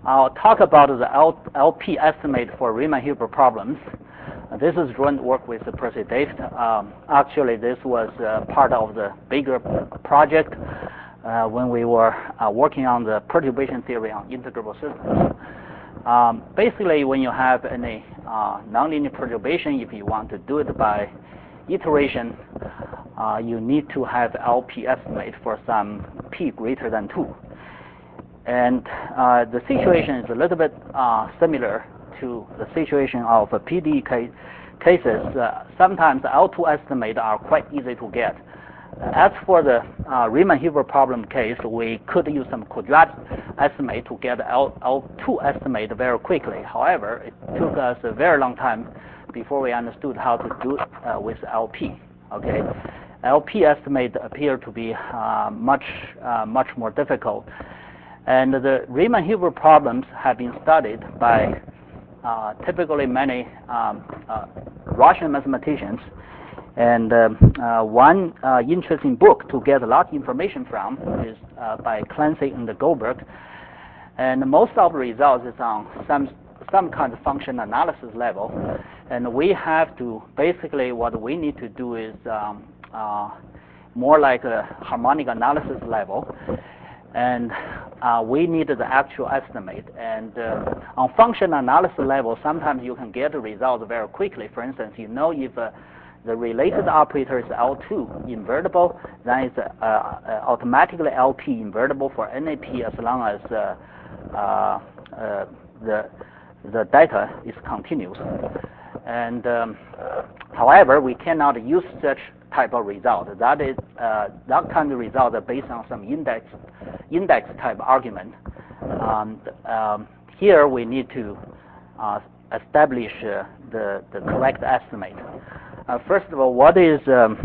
I'll talk about the LP estimate for Riemann-Hilbert problems. This is joint work with Percy David. Actually, this was part of the bigger project when we were working on the perturbation theory on integrable systems. Basically, when you have any nonlinear perturbation, if you want to do it by iteration, you need to have LP estimate for some p greater than 2. And the situation is a little bit similar to the situation of PD cases. Sometimes the L2 estimate are quite easy to get. As for the Riemann-Hilbert problem case, we could use some quadratic estimate to get L2 estimate very quickly. However, it took us a very long time before we understood how to do it with LP. Okay, LP estimate appear to be much more difficult. And the Riemann-Hilbert problems have been studied by typically many Russian mathematicians. And one interesting book to get a lot of information from is by Clancy and Goldberg. And most of the results is on some kind of function analysis level. And we have to, basically what we need to do is more like a harmonic analysis level. And we need the actual estimate. And on function analysis level, sometimes you can get the result very quickly. For instance, you know if the related operator is L2 invertible, then it's automatically LP invertible for NAP as long as the data is continuous. And however, we cannot use such type of result. That is that kind of result are based on some index type argument. Here we need to establish the correct estimate. First of all, what is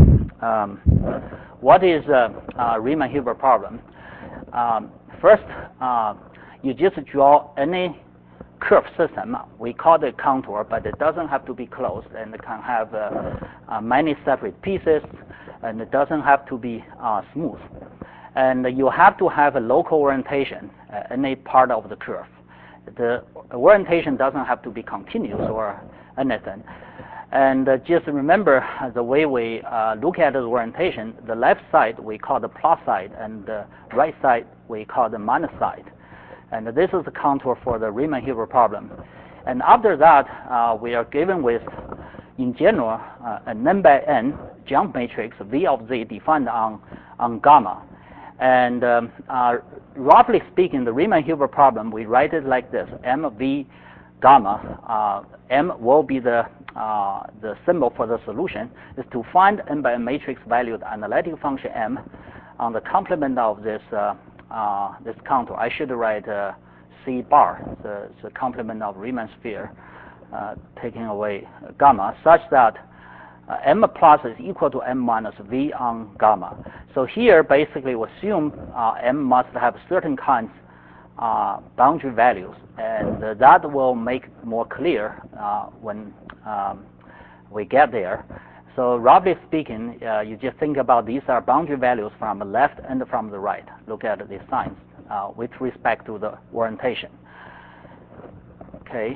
Riemann-Hilbert problem? First, you just draw any curved system. We call it contour, but it doesn't have to be closed, and it can have many separate pieces, and it doesn't have to be smooth. And you have to have a local orientation at any part of the curve. The orientation doesn't have to be continuous or anything. And just remember the way we look at the orientation, the left side we call the plus side, and the right side we call the minus side. And this is the contour for the Riemann-Hilbert problem. And after that, we are given with, in general, an n by n jump matrix V of z defined on gamma. And roughly speaking, the Riemann-Hilbert problem, we write it like this: mv gamma. M will be the symbol for the solution, is to find n by n matrix valued analytic function m on the complement of this this contour. I should write C bar, the complement of Riemann sphere, taking away gamma, such that m plus is equal to m minus v on gamma. So here, basically, we assume m must have certain kinds boundary values, and that will make more clear when we get there. So roughly speaking, you just think about these are boundary values from the left and from the right. Look at the signs with respect to the orientation. Okay.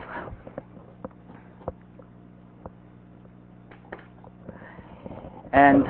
And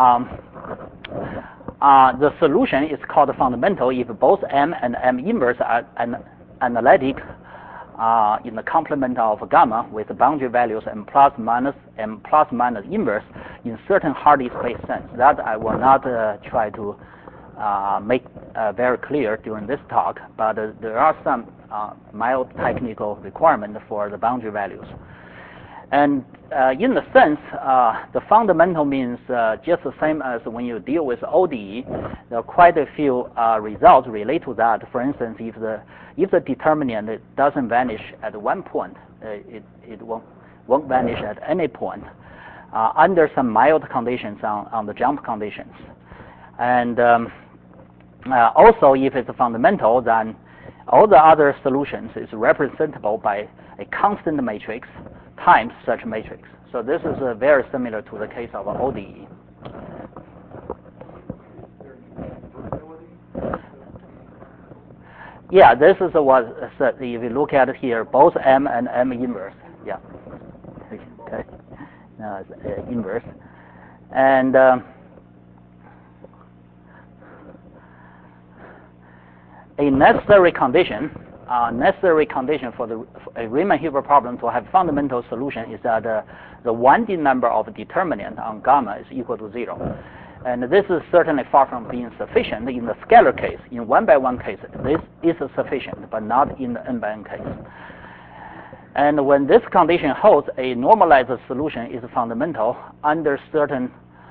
the solution is called fundamental if both m and m inverse are analytic in the complement of gamma with the boundary values m plus minus inverse in certain Hardy space sense. That I will not try to make very clear during this talk, but there are some mild technical requirements for the boundary values. And in the sense, the fundamental means just the same as when you deal with ODE. There are quite a few results related to that. For instance, if the determinant doesn't vanish at one point, it won't vanish at any point under some mild conditions on the jump conditions. And also, if it's fundamental, then all the other solutions is representable by a constant matrix times such matrix. So this is very similar to the case of ODE. Yeah, this is what if you look at it here, both M and M inverse. Yeah. Okay. Now it's inverse, and a necessary condition for a Riemann-Hilbert problem to have fundamental solution is that the 1D number of determinant on gamma is equal to 0. And this is certainly far from being sufficient. In the scalar case, in 1-by-1 case, this is sufficient, but not in the n-by-n case. And when this condition holds, a normalized solution is fundamental under certain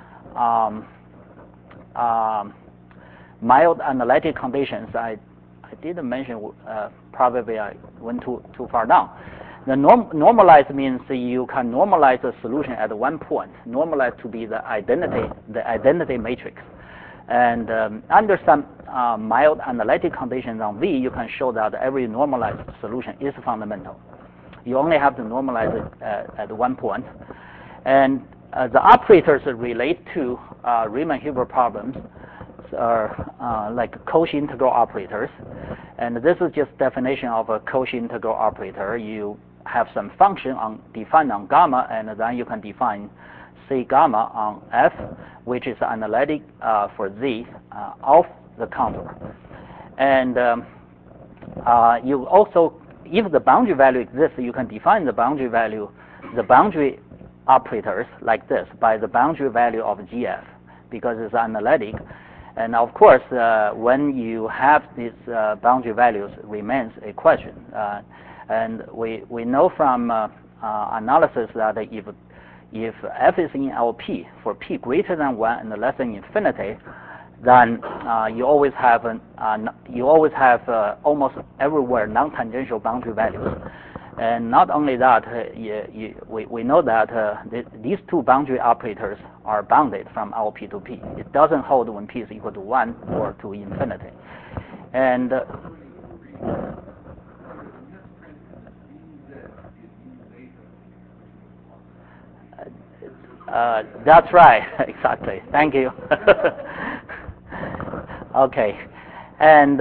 mild analytic conditions. I didn't mention, probably I went too far down. The normalized means you can normalize the solution at one point, normalize to be the identity matrix. And under some mild analytic conditions on V, you can show that every normalized solution is fundamental. You only have to normalize it at one point. And the operators relate to Riemann-Hilbert problems are like Cauchy integral operators. And this is just definition of a Cauchy integral operator. You have some function defined on gamma, and then you can define C gamma on F, which is analytic for Z of the contour. And you also, if the boundary value exists, you can define the boundary value, the boundary operators like this by the boundary value of GF, because it's analytic. And of course, when you have these boundary values, remains a question. And we know from analysis that if F is in LP for P greater than 1 and less than infinity, then you always have almost everywhere non-tangential boundary values. And not only that, we know that these two boundary operators are bounded from LP to P. It doesn't hold when P is equal to 1 or to infinity. And that's right, exactly. Thank you. Okay, and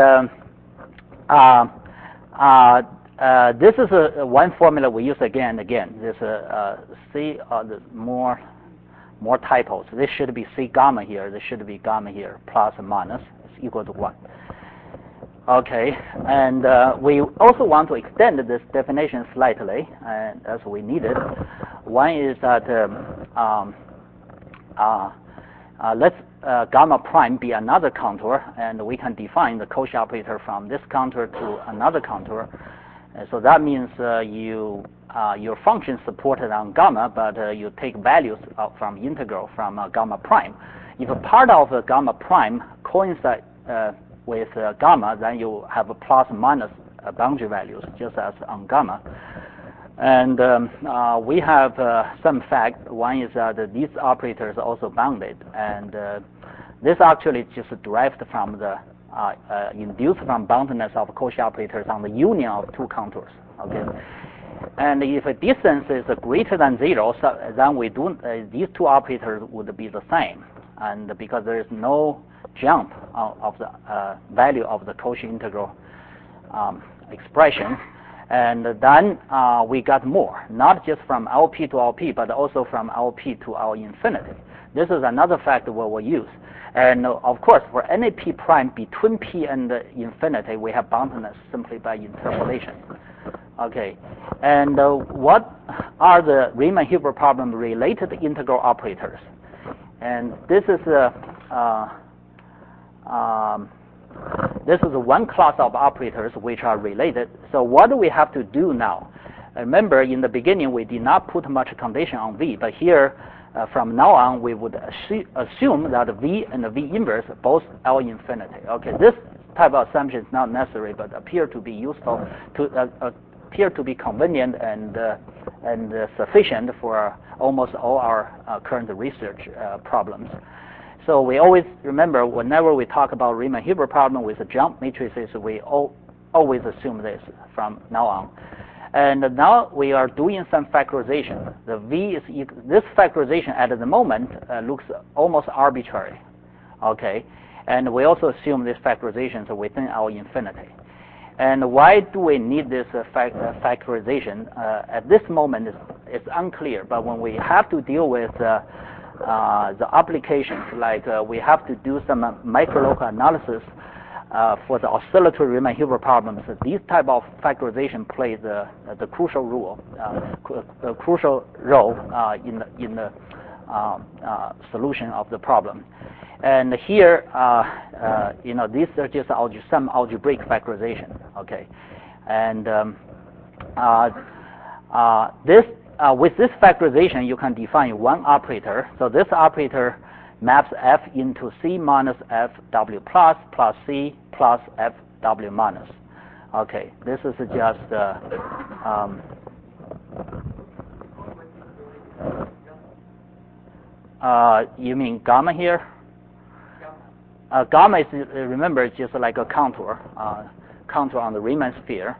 this is one formula we use again and again. This C, more typos. This should be C gamma here. This should be gamma here, plus and minus. It's equal to 1. Okay, and we also want to extend this definition slightly, as we needed. One is that let's gamma prime be another contour, and we can define the Cauchy operator from this contour to another contour. So that means your function supported on gamma, but you take values from integral from gamma prime. If a part of gamma prime coincides with gamma, then you have a plus and minus boundary values, just as on gamma. And we have some fact. One is that these operators are also bounded, and this actually is just derived from the induced from boundedness of Cauchy operators on the union of two contours. Okay, and if a distance is greater than 0, so then we do these two operators would be the same, and because there is no jump of the value of the Cauchy integral expression. And then we got more, not just from LP to LP, but also from LP to L infinity. This is another factor we will use. And of course, for any P prime between P and infinity, we have boundedness simply by interpolation. Okay, and what are the Riemann-Hilbert problem related integral operators? And this is one class of operators which are related. So what do we have to do now? Remember, in the beginning, we did not put much condition on V, but here, from now on, we would assume that V and the V inverse both L infinity. Okay, this type of assumption is not necessary, but appear to be useful, appear to be convenient and sufficient for almost all our current research problems. So we always remember, whenever we talk about Riemann-Hilbert problem with the jump matrices, we always assume this from now on. And now we are doing some factorization. The V is this factorization at the moment looks almost arbitrary. Okay, and we also assume this factorization is within L infinity. And why do we need this factorization? At this moment, it's unclear. But when we have to deal with the applications, like we have to do some microlocal analysis for the oscillatory Riemann-Hilbert problems, these type of factorization plays the crucial role in the solution of the problem. And here, these are just some algebraic factorization. Okay, and with this factorization, you can define one operator. So this operator maps F into C minus F W plus C plus F W minus. Okay, this is just you mean gamma here? Gamma is, remember, it's just like a contour on the Riemann sphere.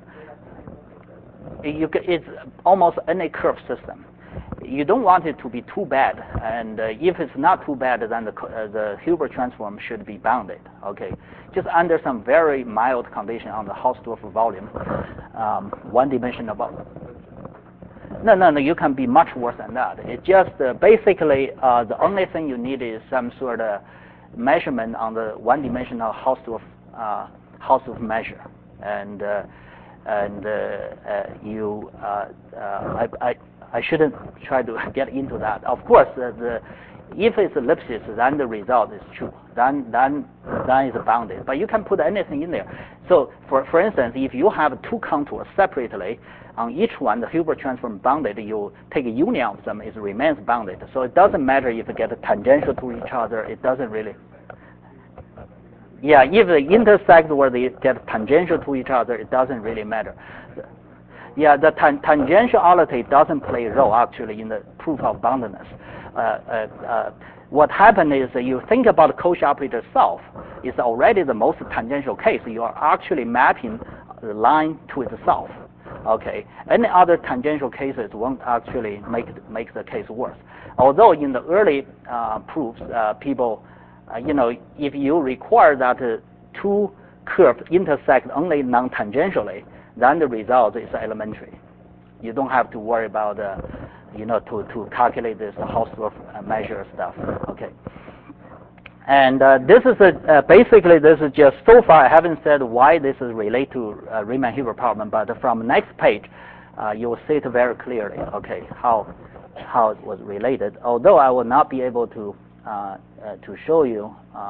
It's almost any curved system. You don't want it to be too bad, and if it's not too bad, then the Hilbert transform should be bounded. Okay, just under some very mild condition on the Hausdorff volume, one dimension above. No, you can be much worse than that. It just basically the only thing you need is some sort of measurement on the one-dimensional Hausdorff measure, and I shouldn't try to get into that. Of course, if it's ellipsis, then the result is true. Then it's bounded. But you can put anything in there. So, for instance, if you have two contours separately, on each one the Hilbert transform bounded, you take a union of them, it remains bounded. So it doesn't matter if it gets tangential to each other. It doesn't really. Yeah, if they intersect or they get tangential to each other, it doesn't really matter. Yeah, the tangentiality doesn't play a role actually in the proof of boundedness. What happened is you think about the Cauchy operator itself is already the most tangential case. You are actually mapping the line to itself. Okay, any other tangential cases won't actually make the case worse. Although in the early proofs, people, if you require that two curves intersect only non-tangentially, then the result is elementary. You don't have to worry about, to calculate this Hausdorff measure stuff. Okay. And this is basically this is just so far I haven't said why this is related to Riemann-Hilbert problem, but from the next page you will see it very clearly. Okay, how it was related. Although I will not be able to show you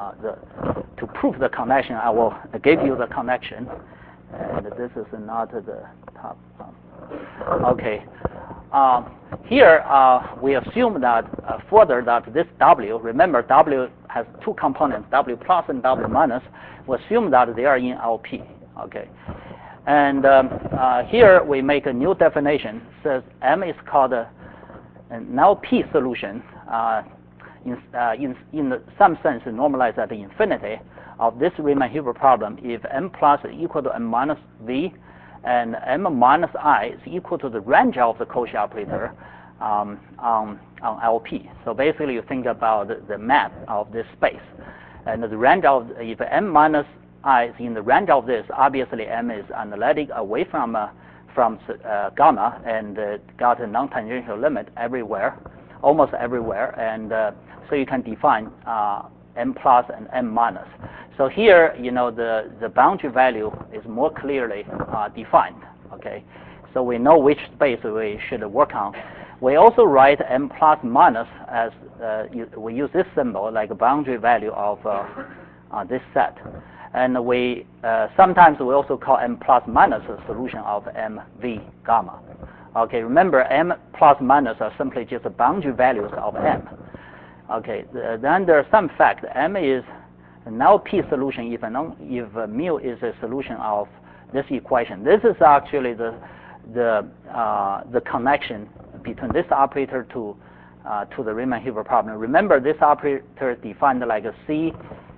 to prove the connection, I will give you the connection. And this is not the top. Okay. Here we assume that further that this W, remember W has two components, W plus and W minus. We assume that they are in LP. Okay. And here we make a new definition. It says M is called an LP solution. In some sense, normalized at infinity of this Riemann-Hilbert problem if M plus is equal to M minus V and M minus I is equal to the range of the Cauchy operator on LP. So basically you think about the map of this space. And the range of, if M minus I is in the range of this, obviously M is analytic away from gamma and got a non-tangential limit everywhere, almost everywhere. And so you can define M plus and M minus. So here, the boundary value is more clearly defined. Okay, so we know which space we should work on. We also write M plus minus as we use this symbol like a boundary value of this set, and we sometimes we also call M plus minus a solution of MV gamma. Okay, remember M plus minus are simply just the boundary values of M. Okay, then there's some fact. M is an LP solution if mu is a solution of this equation. This is actually the connection between this operator to the Riemann-Hilbert problem. Remember, this operator defined like a C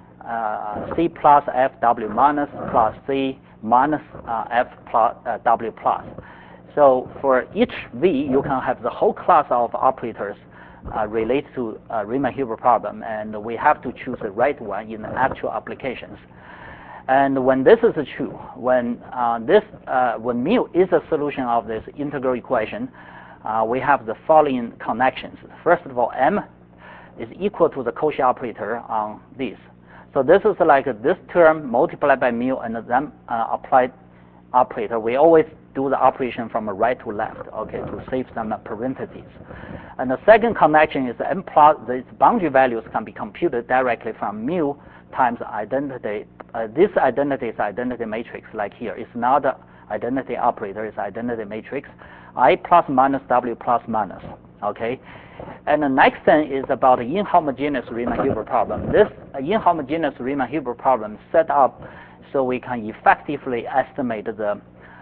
plus F W minus plus C minus F plus W plus. So for each V, you can have the whole class of operators relate to Riemann-Hilbert problem, and we have to choose the right one in the actual applications. And when this is true, when mu is a solution of this integral equation, we have the following connections. First of all, m is equal to the Cauchy operator on this. So this is like this term multiplied by mu and then applied operator. We always do the operation from right to left, okay, to save some parentheses. And the second connection is m plus these boundary values can be computed directly from mu times identity. This identity is identity matrix, like here. It's not an identity operator, it's identity matrix. I plus minus W plus minus, okay? And the next thing is about the inhomogeneous Riemann-Hilbert problem. This inhomogeneous Riemann-Hilbert problem set up so we can effectively estimate the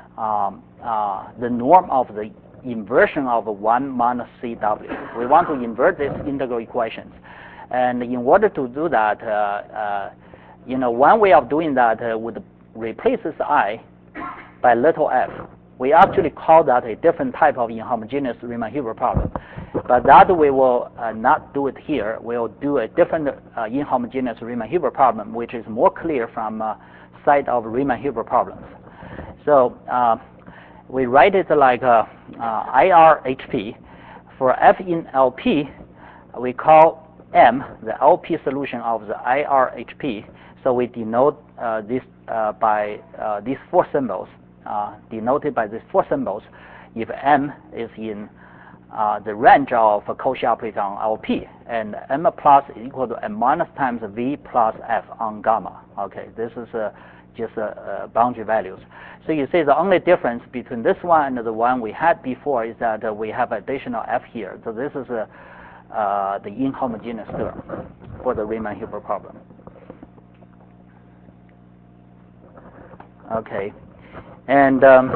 norm of the inversion of 1 minus CW. We want to invert these integral equations. And in order to do that, one way of doing that would replace this I by little f. We actually call that a different type of inhomogeneous Riemann-Hilbert problem. But that we will not do it here. We'll do a different inhomogeneous Riemann-Hilbert problem, which is more clear from side of Riemann-Hilbert problems. So we write it like IRHP. For F in LP, we call M the LP solution of the IRHP. So we denote this by these four symbols, denoted by these four symbols, if M is in the range of Cauchy operator on LP, and M plus is equal to M minus times V plus F on gamma. Okay, this is just boundary values. So you see the only difference between this one and the one we had before is that we have additional F here. So this is the inhomogeneous term for the Riemann-Hilbert problem. Okay, and then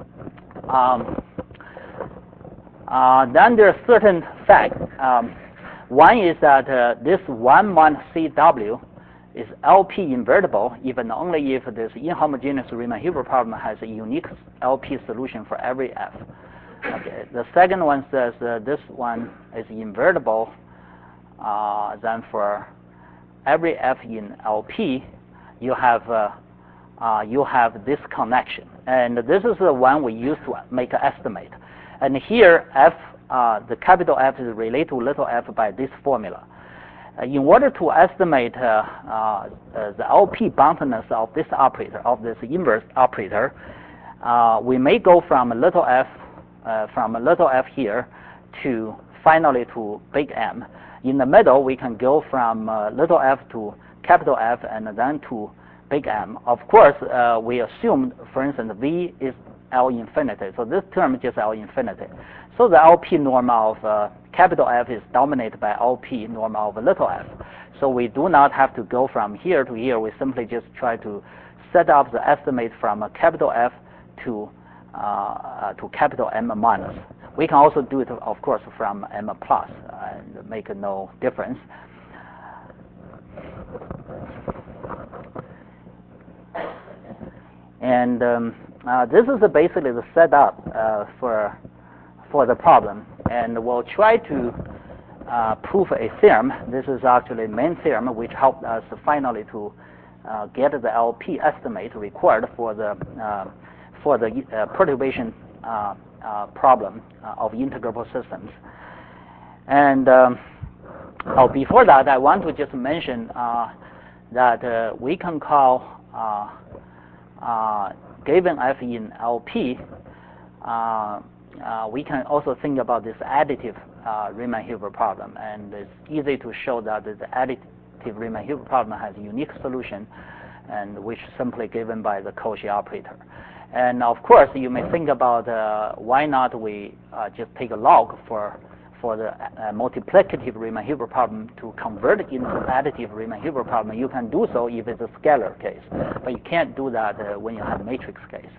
there are certain facts. One is that this 1 minus CW is LP invertible, even only if this inhomogeneous Riemann-Hilbert problem has a unique LP solution for every F. Okay. The second one says this one is invertible, then for every F in LP, you have this connection. And this is the one we use to make an estimate. And here, F, the capital F is related to little f by this formula. In order to estimate the LP boundedness of this operator, of this inverse operator, we may go from a little f here to finally to big M. In the middle, we can go from little f to capital F and then to big M. Of course, we assume, for instance, V is L infinity. So this term is just L infinity. So the LP norm of capital F is dominated by LP norm of little f. So we do not have to go from here to here. We simply just try to set up the estimate from a capital F to capital M minus. We can also do it, of course, from M plus and make no difference. And this is basically the setup for the problem. And we'll try to prove a theorem. This is actually a main theorem which helped us finally to get the LP estimate required for the perturbation problem of integrable systems. And before that, I want to just mention that we can call given F in LP, we can also think about this additive Riemann-Hilbert problem, and it's easy to show that the additive Riemann-Hilbert problem has a unique solution, and which is simply given by the Cauchy operator. And of course, you may think about why not we just take a log for the multiplicative Riemann-Hilbert problem to convert it into additive Riemann-Hilbert problem. You can do so if it's a scalar case, but you can't do that when you have a matrix case.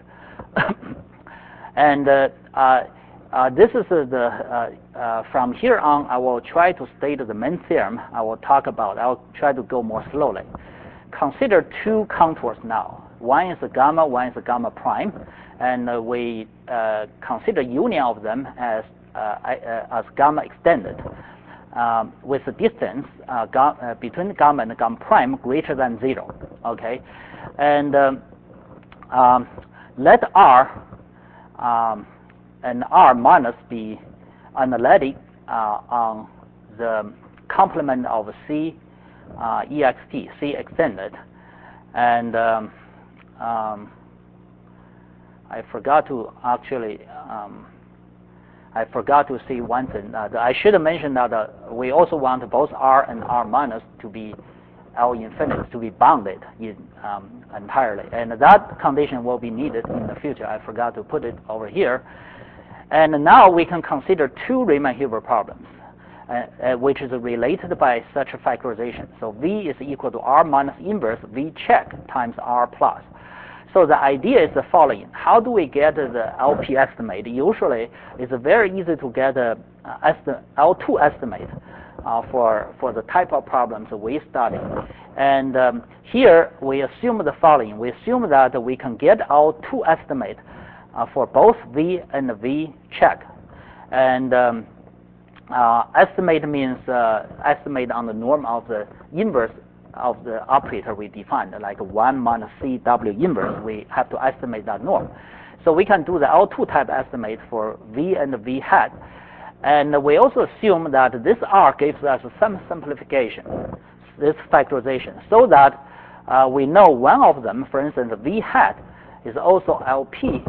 And this is from here on, I will try to state the main theorem I will talk about. I'll try to go more slowly. Consider two contours now. One is a gamma, one is a gamma prime, and we consider union of them as gamma extended with the distance between gamma and gamma prime greater than 0. Okay, And let R and R minus be analytic on the complement of C ext, C extended. And I forgot to actually I forgot to say one thing. I should have mentioned that we also want both R and R minus to be L infinite, to be bounded in, entirely. And that condition will be needed in the future. I forgot to put it over here. And now we can consider two Riemann-Hilbert problems, which is related by such a factorization. So V is equal to R minus inverse V check times R plus. So the idea is the following. How do we get the LP estimate? Usually, it's very easy to get a L2 estimate for the type of problems we study. And here, we assume the following. We assume that we can get L2 estimate for both V and V check. And estimate means estimate on the norm of the inverse of the operator we defined, like 1 minus CW inverse. We have to estimate that norm. So we can do the L2 type estimate for V and V hat. And we also assume that this R gives us some simplification, this factorization, so that we know one of them, for instance, V hat, is also LP.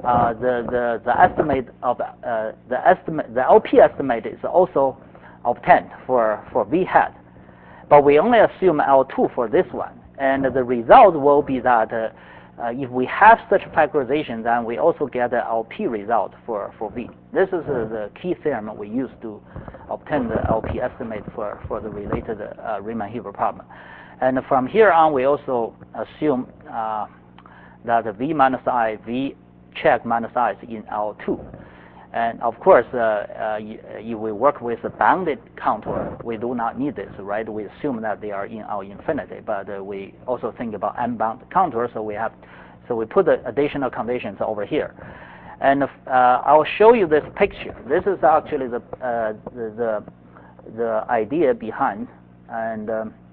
The estimate of the LP estimate is also obtained for V hat. But we only assume L2 for this one. And the result will be that if we have such factorization, then we also get the LP result for V. This is the key theorem we use to obtain the LP estimate for the related Riemann-Hilbert problem. And from here on, we also assume that V minus I, V check minus I is in L2. And of course, if we work with a bounded contour, we do not need this, right? We assume that they are in L infinity, but we also think about unbound contour, so we put the additional conditions over here. And I'll show you this picture. This is actually the idea behind. And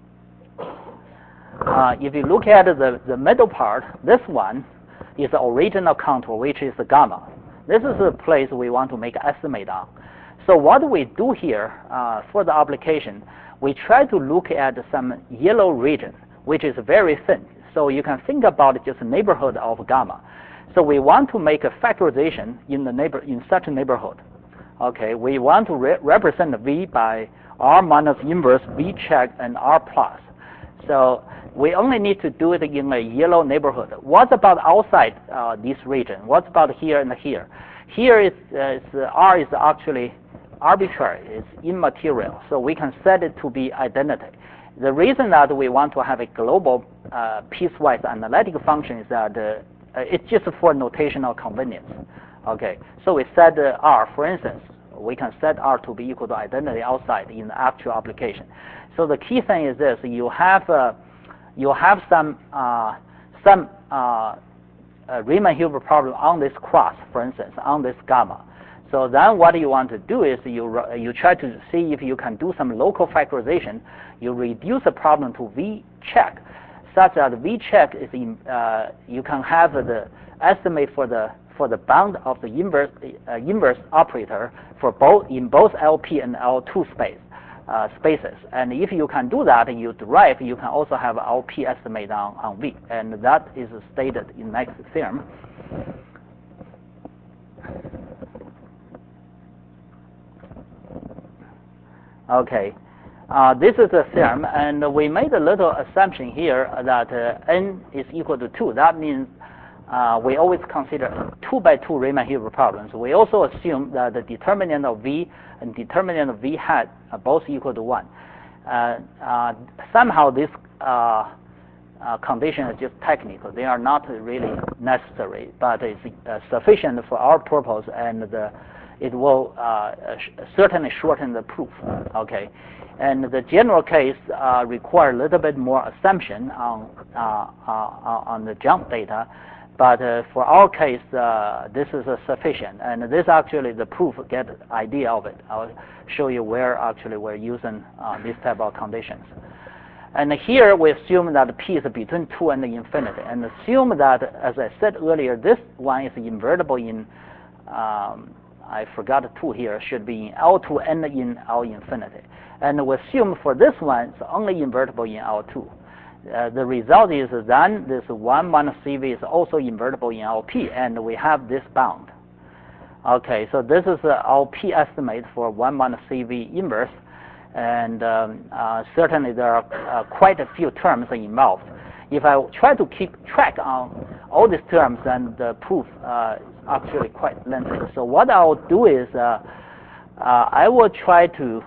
if you look at the middle part, this one is the original contour, which is the gamma. This is the place we want to make an estimate on. So what we do here for the application, we try to look at some yellow region, which is very thin. So you can think about just a neighborhood of gamma. So we want to make a factorization in such a neighborhood. Okay, we want to represent V by R minus inverse V check and R plus. So we only need to do it in a yellow neighborhood. What about outside this region? What about here and here? Here R is actually arbitrary. It's immaterial. So we can set it to be identity. The reason that we want to have a global piecewise analytic function is that it's just for notational convenience. Okay, so we set R, for instance, we can set R to be equal to identity outside in the actual application. So the key thing is this: you have some Riemann-Hilbert problem on this cross, for instance, on this gamma. So then what you want to do is you try to see if you can do some local factorization. You reduce the problem to V check, such that V check is you can have the estimate for the bound of the inverse operator in both LP and L2 spaces. And if you can do that, you can also have LP estimate on V, and that is stated in next theorem. Okay, this is a theorem, and we made a little assumption here that n is equal to 2. That means we always consider 2 by 2 Riemann-Hilbert problems. We also assume that the determinant of V and determinant of V hat are both equal to 1. Somehow this condition is just technical. They are not really necessary, but it's sufficient for our purpose, and it will certainly shorten the proof. Okay, and the general case require a little bit more assumption on the jump data. But for our case, this is sufficient, and this actually the proof get idea of it. I'll show you where actually we're using this type of conditions. And here we assume that P is between 2 and infinity, and assume that, as I said earlier, this one is invertible in, I forgot 2 here, should be in L2 and in L infinity. And we assume for this one, it's only invertible in L2. The result is then this 1 minus CV is also invertible in LP, and we have this bound. Okay, so this is the LP estimate for 1 minus CV inverse, and certainly there are quite a few terms involved. If I try to keep track on all these terms, then the proof is actually quite lengthy. So what I'll do is I will try to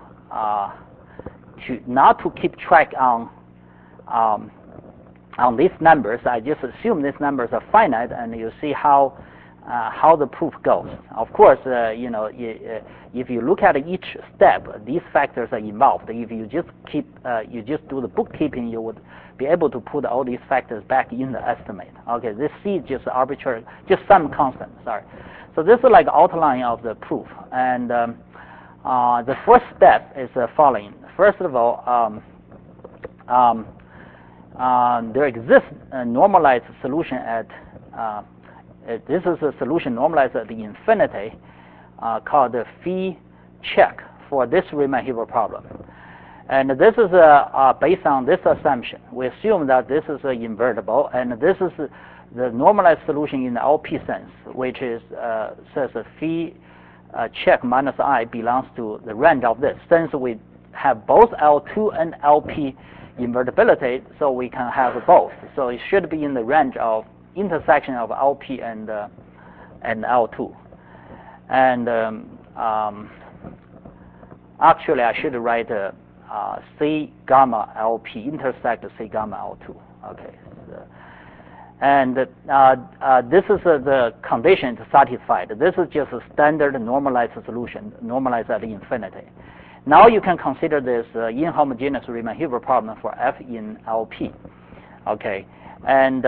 not to keep track on these numbers. I just assume these numbers are finite, and you see how the proof goes. Of course, you know, if you look at each step, these factors are involved. If you just you just do the bookkeeping, you would be able to put all these factors back in the estimate. Okay, this C is just arbitrary, just some constant. Sorry. So this is like outline of the proof, and the first step is the following. First of all, there exists a normalized solution at this is a solution normalized at the infinity called the phi check for this Riemann-Hilbert problem. And this is based on this assumption. We assume that this is invertible, and this is the normalized solution in the LP sense, which is says a phi check minus I belongs to the range of this. Since we have both L2 and LP invertibility, so we can have both. So it should be in the range of intersection of LP and L2. And actually, I should write C gamma LP intersect C gamma L2. Okay. So, and this is the condition to satisfy. This is just a standard normalized solution, normalized at infinity. Now you can consider this inhomogeneous Riemann-Hilbert problem for F in LP. Okay, and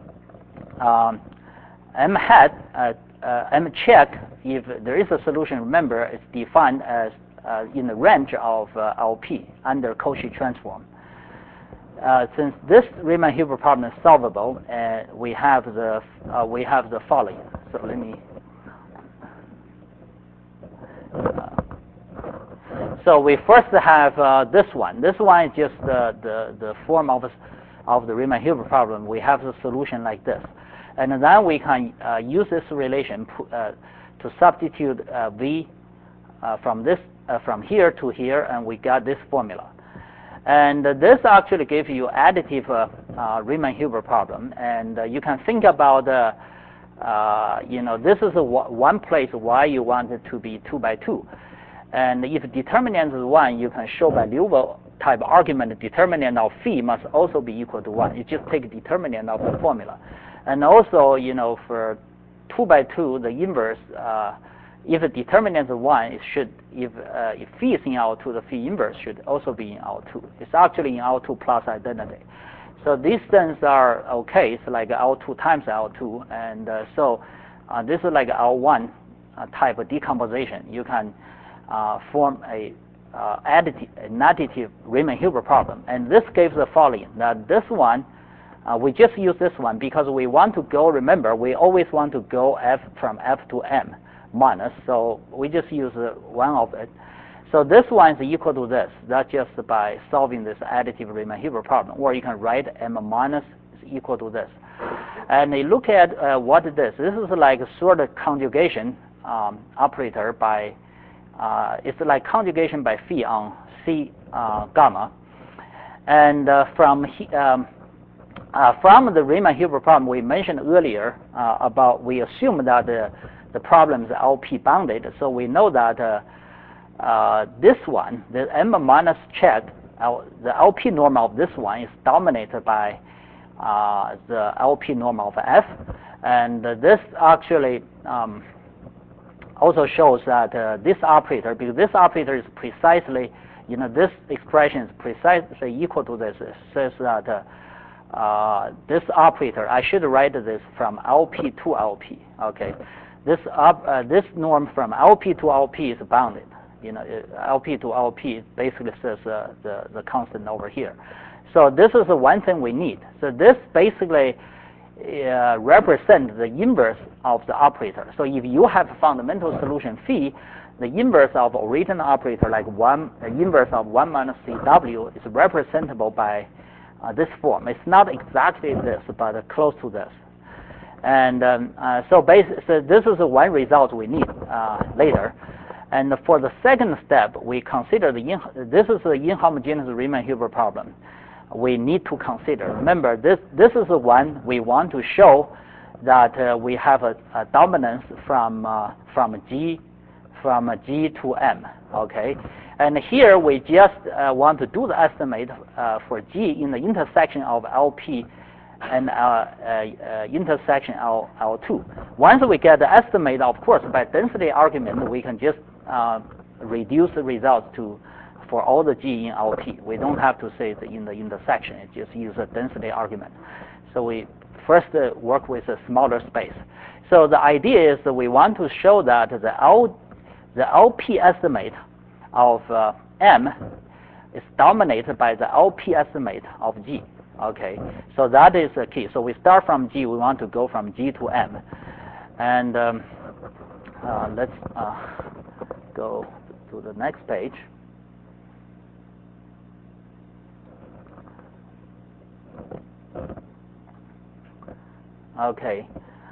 M hat, M check, if there is a solution, remember it's defined as in the range of LP under Cauchy transform. Since this Riemann-Hilbert problem is solvable, we have the following. So let me. So we first have this one. This one is just the form of the Riemann-Hilbert problem. We have the solution like this, and then we can use this relation to substitute V from here to here, and we got this formula. And this actually gives you additive Riemann-Hilbert problem, and you can think about you know, this is one place why you want it to be 2 by 2. And if determinant is 1, you can show by Liouville type argument determinant of phi must also be equal to 1. You just take determinant of the formula. And also, you know, for 2 by 2, the inverse, if the determinant is 1, it should, if phi is in L2, the phi inverse should also be in L2. It's actually in L2 plus identity. So these things are okay. It's like L2 times L2. And so this is like L1 type of decomposition. You can form an additive Riemann-Hilbert problem. And this gives the following. Now this one, we just use this one because we want to go, remember, we always want to go from F to M minus. So we just use one of it. So this one is equal to this. That's just by solving this additive Riemann-Hilbert problem. Or you can write M minus is equal to this. And you look at what it is. This is like a sort of conjugation operator by it's like conjugation by phi on C gamma. And from the Riemann-Hilbert problem we mentioned earlier about, we assume that the problem is LP bounded. So we know that this one, the M minus check, the LP norm of this one is dominated by the LP norm of F. And this actually also shows that this operator, because this operator is precisely, you know, this expression is precisely equal to this. It says that this operator, I should write this from LP to LP. Okay, this norm from LP to LP is bounded. You know, LP to LP basically says the constant over here. So this is the one thing we need. So this basically represents the inverse of the operator. So if you have a fundamental solution phi, the inverse of original operator, like inverse of 1 minus CW, is representable by this form. It's not exactly this, but close to this. And so this is the one result we need later. And for the second step, we consider this is the inhomogeneous Riemann-Hilbert problem. We need to consider. Remember, this is the one we want to show that we have a dominance from G to M. Okay, and here we just want to do the estimate for G in the intersection of LP and intersection L2. Once we get the estimate, of course, by density argument, we can just reduce the results for all the G in LP. We don't have to say it in the intersection. It just use a density argument. So we first work with a smaller space. So the idea is that we want to show that the LP estimate of M is dominated by the LP estimate of G. Okay, so that is the key. So we start from G. We want to go from G to M. And let's go to the next page. Okay.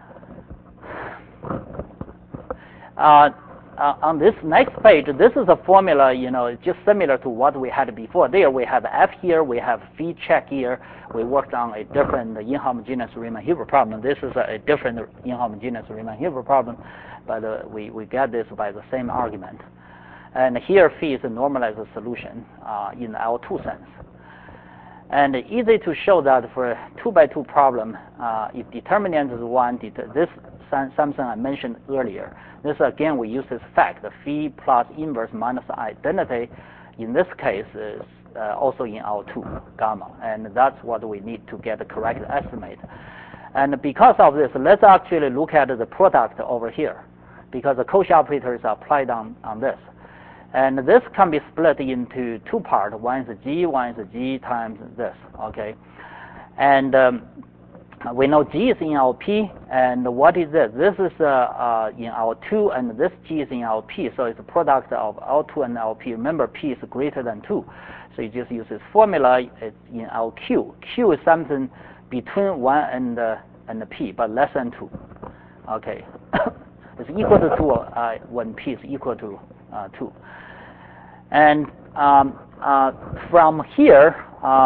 On this next page, this is a formula, just similar to what we had before. There we have F here, we have phi check here. We worked on a different inhomogeneous Riemann-Hilbert problem. This is a different inhomogeneous Riemann-Hilbert problem, but we get this by the same argument. And here phi is a normalized solution in the L2 sense. And easy to show that for a 2x2 problem, if determinant is 1, this something I mentioned earlier. This again, we use this fact, the phi plus inverse minus identity. In this case, is also in L2 gamma, and that's what we need to get the correct estimate. And because of this, let's actually look at the product over here, because the Cauchy operator is applied on this. And this can be split into two parts. One is G, one is G times this. Okay, and we know G is in LP, and what is this? This is in L2, and this G is in LP, so it's a product of L2 and LP. Remember, P is greater than 2, so you just use this formula. It's in LQ. Q is something between 1 and P, but less than 2. Okay, it's equal to 2 when P is equal to 2. And from here,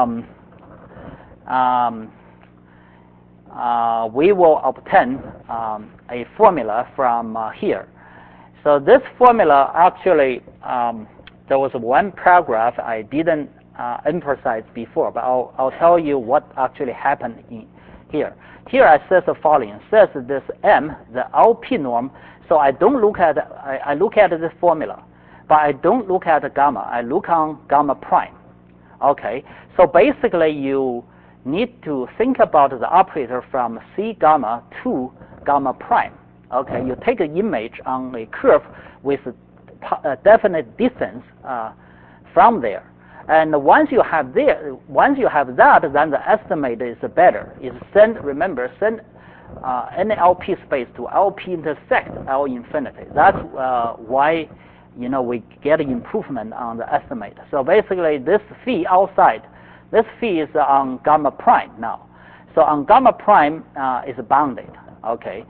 we will obtain a formula from here. So this formula actually, there was one paragraph I didn't emphasize before, but I'll tell you what actually happened in here. Here I says the following. It says this M, the LP norm. So I don't look at I look at this formula, but I don't look at the gamma. I look on gamma prime. Okay. So basically you need to think about the operator from C gamma to gamma prime. Okay, you take an image on a curve with a definite distance from there, and once you have that, then the estimate is better. Is send any LP space to LP intersect L infinity. That's why we get improvement on the estimate. So basically, this phi outside. This phi is on gamma prime now. So on gamma prime is bounded, okay?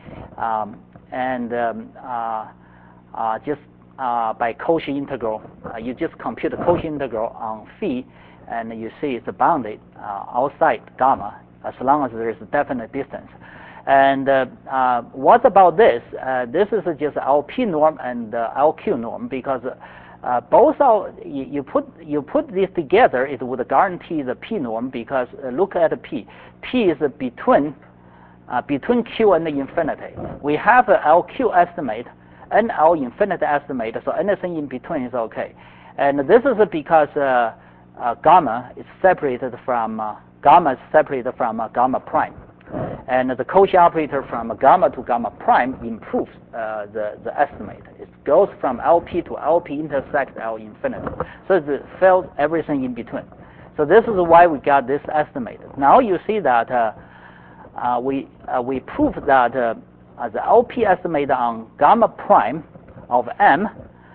Just by Cauchy integral, you just compute the Cauchy integral on phi, and you see it's bounded outside gamma as long as there is a definite distance. And what about this? This is just LP norm and LQ norm, because both are, you put this together, it would guarantee the P norm, because look at the P. P is between Q and the infinity. We have an LQ estimate and L infinity estimate, so anything in between is okay. And this is because gamma is separated from gamma prime. And the Cauchy operator from gamma to gamma prime improves the estimate. It goes from LP to LP intersect L infinity. So it fills everything in between. So this is why we got this estimated. Now you see that we proved that the LP estimate on gamma prime of M.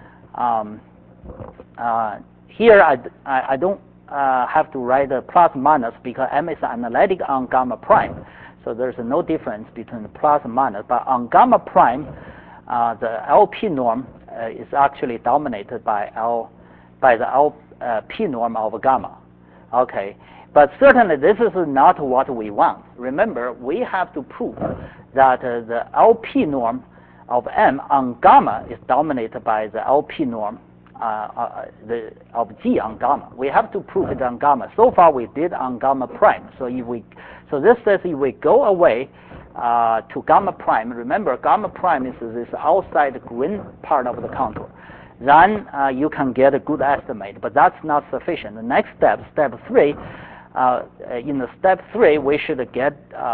Here I don't have to write the plus minus because M is analytic on gamma prime. So there's no difference between the plus and minus. But on gamma prime, the LP norm is actually dominated by the LP norm of gamma. Okay, but certainly this is not what we want. Remember, we have to prove that the LP norm of M on gamma is dominated by the LP norm of G on gamma. We have to prove it on gamma. So far we did on gamma prime. So this says if we go away to gamma prime, remember gamma prime is this outside green part of the contour, then you can get a good estimate, but that's not sufficient. The next step, step 3, in the step 3, we should get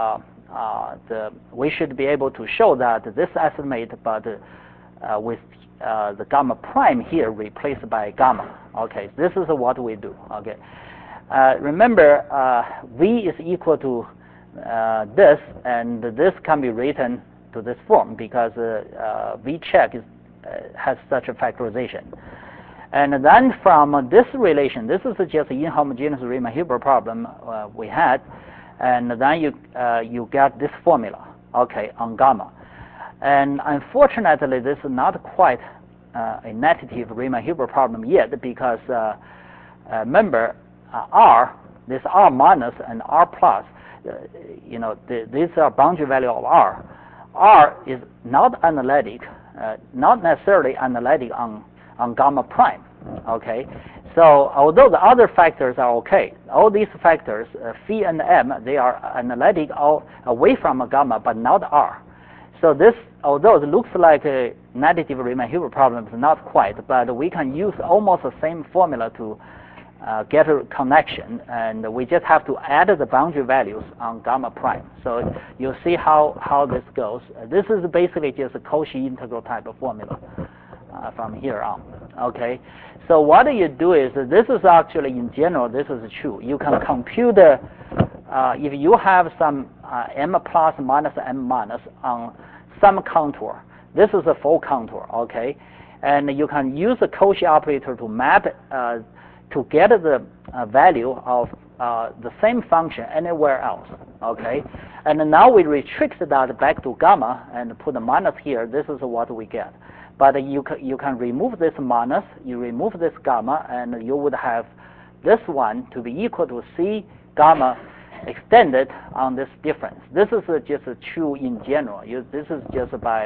we should be able to show that this estimate, but with the gamma prime here replaced by gamma. Okay, this is what we do. Okay, remember V is equal to this, and this can be written to this form because V check has such a factorization. And then from this relation, this is just an inhomogeneous Riemann-Hilbert problem we had, and then you get this formula, okay, on gamma. And unfortunately, this is not quite a negative Riemann-Hilbert problem yet because remember R, this R minus and R plus, these are boundary value of R. R is not analytic, not necessarily analytic on gamma prime. Okay, so although the other factors are okay, all these factors, phi and M, they are analytic all away from gamma, but not R. So this, although it looks like a negative Riemann-Hilbert problem, it's not quite, but we can use almost the same formula to get a connection, and we just have to add the boundary values on gamma prime. So you'll see how this goes. This is basically just a Cauchy integral type of formula from here on. Okay, so what you do is, this is actually, in general, this is true. You can compute, if you have some M plus minus M minus on some contour, this is a full contour, okay? And you can use the Cauchy operator to map to get the value of the same function anywhere else, okay? And now we restrict that back to gamma and put a minus here. This is what we get. But you can remove this minus, you remove this gamma, and you would have this one to be equal to C gamma extended on this difference. This is just true in general. This is just by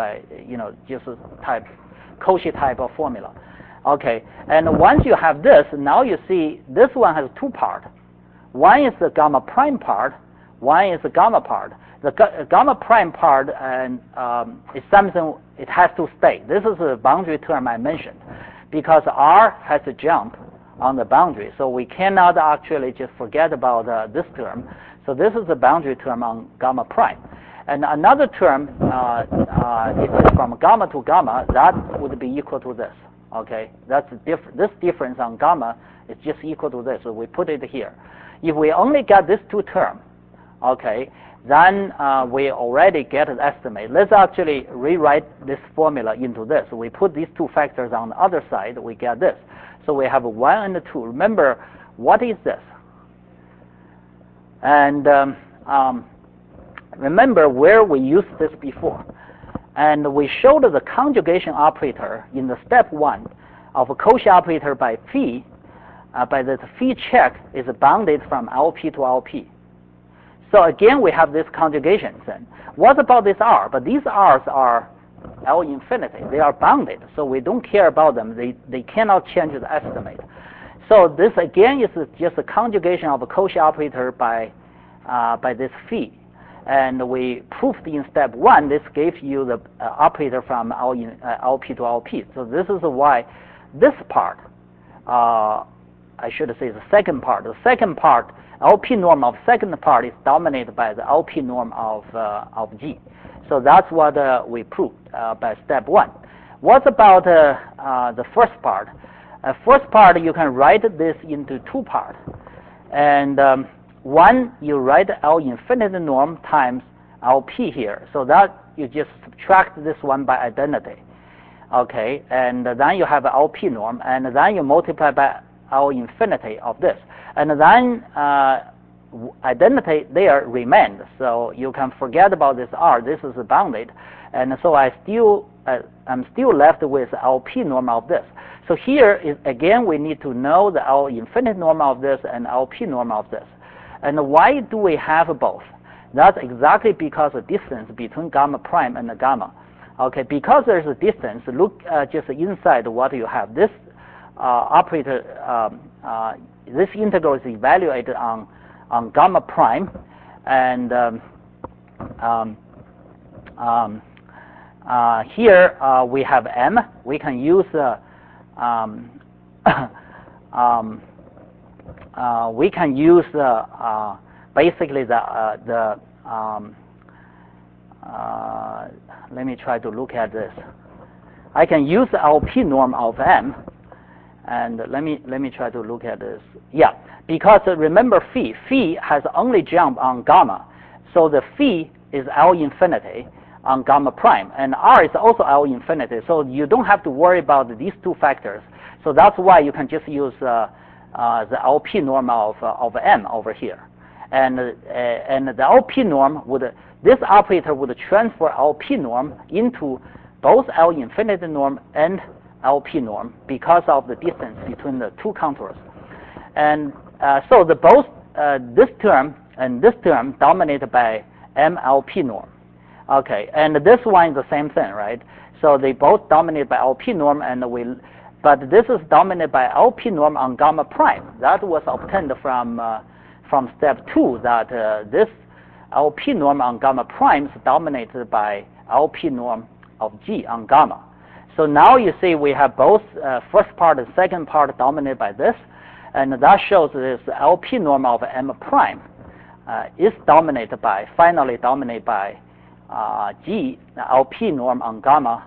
just a type Cauchy type of formula. Okay, and once you have this, now you see this one has two parts. One is the gamma prime part, one is the gamma part. The gamma prime part is something, it has to stay. This is a boundary term I mentioned because R has a jump on the boundary, so we cannot actually just forget about this term. So this is the boundary term on gamma prime. And another term, if it's from gamma to gamma, that would be equal to this. Okay, that's this difference on gamma is just equal to this, so we put it here. If we only get these two terms, okay, then we already get an estimate. Let's actually rewrite this formula into this. We put these two factors on the other side, we get this. So we have 1 and 2. Remember, what is this? And remember where we used this before. And we showed the conjugation operator in the step 1 of a Cauchy operator by phi, by the phi check is bounded from LP to LP. So again, we have this conjugation then. What about this R? But these R's are L infinity. They are bounded, so we don't care about them. They cannot change the estimate. So this again is just a conjugation of a Cauchy operator by this phi. And we proved in step 1, this gives you the operator from LP to LP. So this is why this part, I should say the second part. The second part, LP norm of second part is dominated by the LP norm of G. So that's what we proved by step 1. What about the first part? First part, you can write this into two parts. And one, you write L infinity norm times LP here. So that you just subtract this one by identity. Okay, and then you have LP norm, and then you multiply by L infinity of this. And then identity there remains. So you can forget about this R. This is bounded. And so I'm still left with LP norm of this. So here is, again, we need to know the L infinite norm of this and LP norm of this. And why do we have both? That's exactly because of distance between gamma prime and the gamma. Okay, because there's a distance, look just inside what you have. This operator, this integral is evaluated on gamma prime, and here we have m. We can use basically the let me try to look at this. I can use the LP norm of m, and let me try to look at this. Yeah, because remember phi has only jump on gamma, so the phi is L infinity on gamma prime, and R is also L infinity, so you don't have to worry about these two factors. So that's why you can just use the LP norm of m over here, and the LP norm this operator would transfer LP norm into both L infinity norm and LP norm because of the distance between the two contours. And so both this term and this term dominated by MLP norm. Okay, and this one is the same thing, right? So they both dominate by LP norm, but this is dominated by LP norm on gamma prime. That was obtained from step 2, that this LP norm on gamma prime is dominated by LP norm of G on gamma. So now you see we have both first part and second part dominated by this, and that shows this LP norm of M prime is finally dominated by G, LP norm on gamma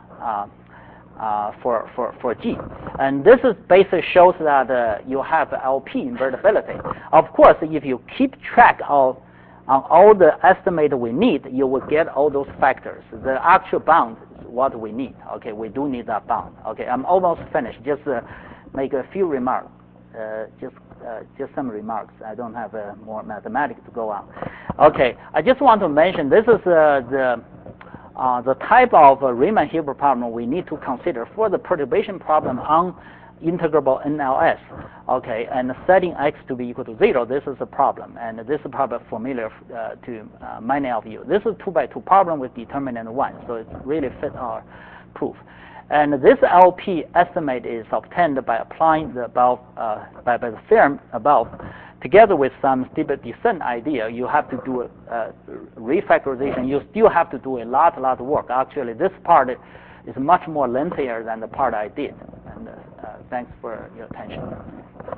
for G. And this is basically shows that you have LP invertibility. Of course, if you keep track of on all the estimate we need, you will get all those factors. The actual bound is what we need. Okay, we do need that bound. Okay, I'm almost finished. Just make a few remarks. Just some remarks. I don't have more mathematics to go on. Okay, I just want to mention this is the type of Riemann-Hilbert problem we need to consider for the perturbation problem on integrable NLS. Okay, and setting x to be equal to 0, this is a problem, and this is probably familiar to many of you. This is 2x2 problem with determinant 1, so it really fits our proof. And this LP estimate is obtained by applying the above by the theorem above, together with some steep descent idea. You have to do refactorization. You still have to do a lot of work. Actually, this part is much more lengthier than the part I did. And thanks for your attention.